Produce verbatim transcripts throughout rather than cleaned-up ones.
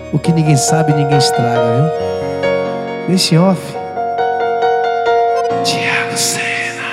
O que ninguém sabe, ninguém estraga, viu? Deixa em off. Thiago Sena.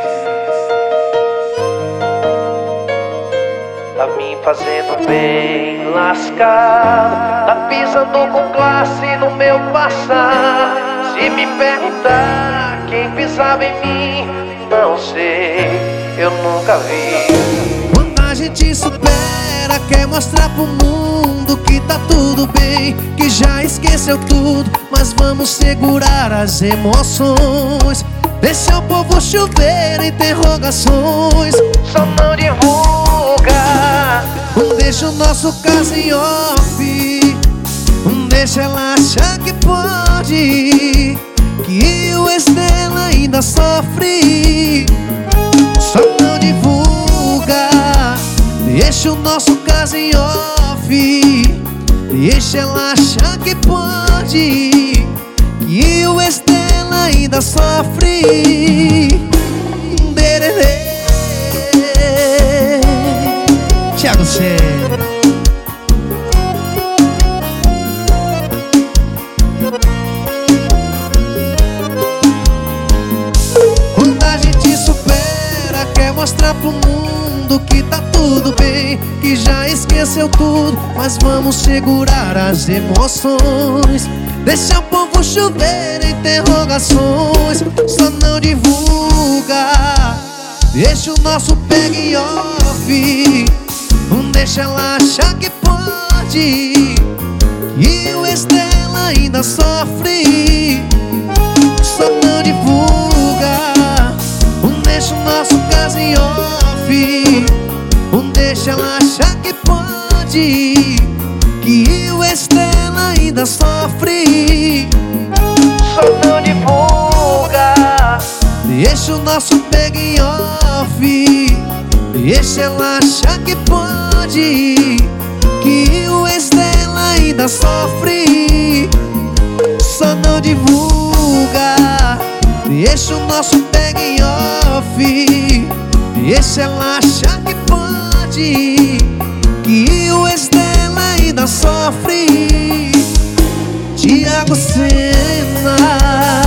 Tá me fazendo bem lascar, tá pisando com classe no meu passar. Se me perguntar quem pisava em mim, não sei, eu nunca vi. Quando a gente supera, quer mostrar pro mundo que tá tudo bem, que já esqueceu tudo, mas vamos segurar as emoções. Deixa o povo chover interrogações, Só não divulga. não deixa o nosso caso em off, não deixa ela achar que pode, que o ex dela ainda sofre. Só não divulga, deixa o nosso caso em off, deixa ela achar que pode, que o ex dela ainda sofre. Dererê. Thiago Sena. Quando a gente supera, quer mostrar pro mundo que tá tudo bem, que já esqueceu tudo, mas vamos segurar as emoções. Deixa o povo chover interrogações, só não divulga, deixa o nosso pega em off, não deixa ela achar que pode, que o ex dela ainda sofre. Só não divulga, não deixa o nosso caso em off, não deixa ela achar que pode, que o ex dela ainda sofre. Só não divulga, deixa o nosso pega em off, deixa ela achar que pode, que o ex dela ainda sofre. Só não divulga, deixa o nosso pega em off, deixa ela achar que pode, que o ex dela ainda sofre. Thiago Sena.